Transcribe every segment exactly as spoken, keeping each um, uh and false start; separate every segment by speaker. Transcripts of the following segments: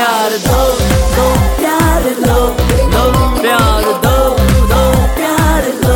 Speaker 1: प्यार दो दो प्यार लो लो प्यार दो दो प्यार लो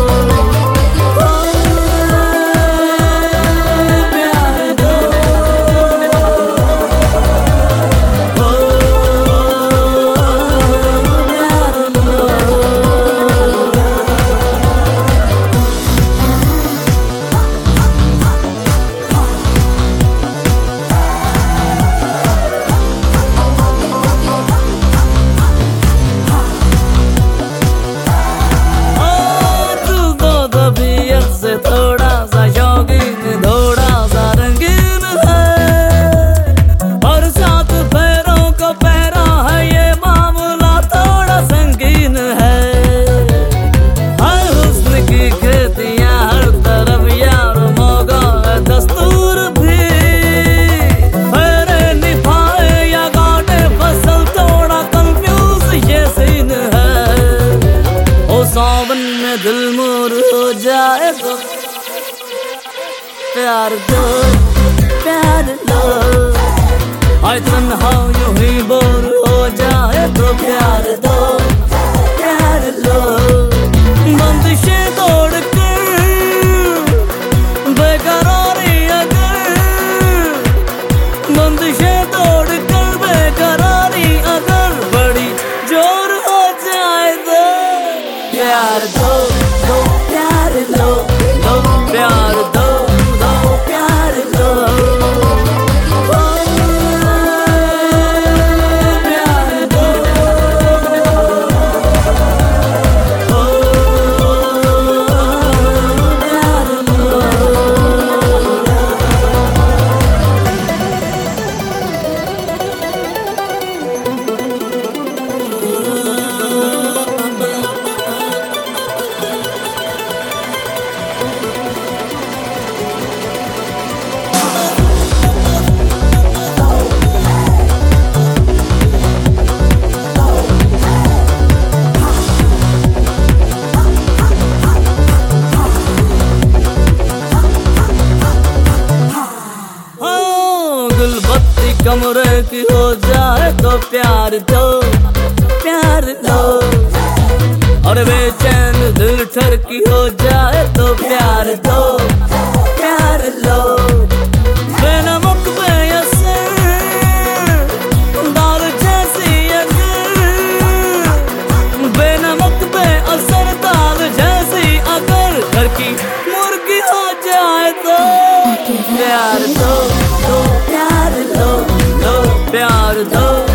Speaker 1: से थोड़ा सा शौकीन थोड़ा सा रंगीन है और सात पैरों का पैरा है ये मामला थोड़ा संगीन है। हर हुस्न की खेतियां हर तरफ यार मौका है दस्तूर भी फेरे निभाए या गाड़े फसल थोड़ा कंफ्यूज ये सीन है। ओ सावन में दिल मोर हो जाए तो प्यार दो प्यार लो आज तन्हा यूं ही बोर हो जाए तो प्यार दो प्यार लो बंदिशें तोड़ कर बेकरारी अगर बंदिशें तोड़ कर बेकरारी अगर बड़ी जोर हो जाए तो प्यार दो दो प्यार लो लो प्यार दो कमरे की हो जाए तो प्यार दो प्यार लो और बेचैन दिल ठर की हो जाए तो प्यार दो प्यार लो बेनमक बेअसर दाल जैसी अगर बेनमक बेअसर दाल जैसी अगर घर की मुर्गी हो जाए तो प्यार दो दो प्यार लो लो प्यार दो।